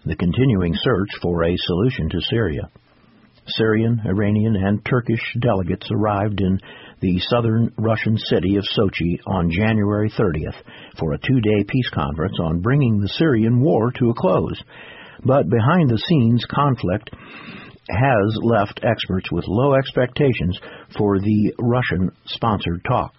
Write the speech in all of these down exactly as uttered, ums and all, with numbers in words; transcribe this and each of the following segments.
the continuing search for a solution to Syria. Syrian, Iranian, and Turkish delegates arrived in the southern Russian city of Sochi on January thirtieth for a two-day peace conference on bringing the Syrian war to a close. But behind-the-scenes conflict has left experts with low expectations for the Russian-sponsored talks.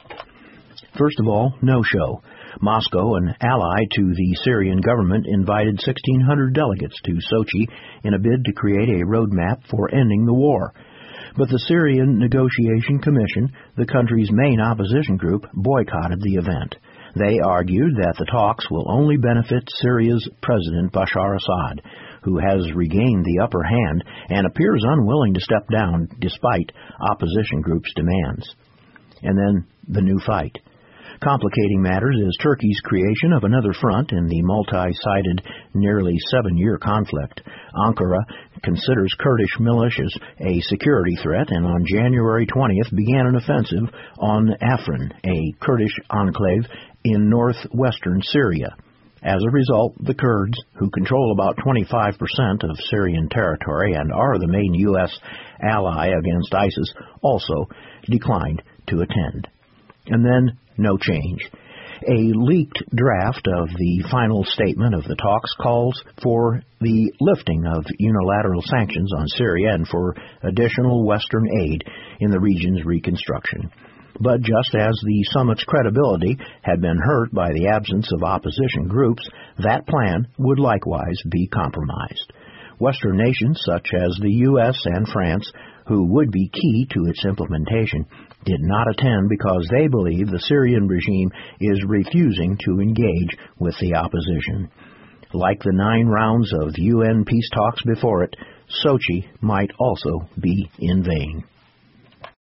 First of all, no-show. Moscow, an ally to the Syrian government, invited sixteen hundred delegates to Sochi in a bid to create a roadmap for ending the war. But the Syrian Negotiation Commission, the country's main opposition group, boycotted the event. They argued that the talks will only benefit Syria's President Bashar Assad, who has regained the upper hand and appears unwilling to step down despite opposition groups' demands. And then the new fight. Complicating matters is Turkey's creation of another front in the multi-sided, nearly seven-year conflict. Ankara considers Kurdish militias a security threat and on January twentieth began an offensive on Afrin, a Kurdish enclave in northwestern Syria. As a result, the Kurds, who control about twenty-five percent of Syrian territory and are the main U S ally against ISIS, also declined to attend. And then, no change. A leaked draft of the final statement of the talks calls for the lifting of unilateral sanctions on Syria and for additional Western aid in the region's reconstruction. But just as the summit's credibility had been hurt by the absence of opposition groups, that plan would likewise be compromised. Western nations such as the U S and France, who would be key to its implementation, did not attend because they believe the Syrian regime is refusing to engage with the opposition. Like the nine rounds of U N peace talks before it, Sochi might also be in vain.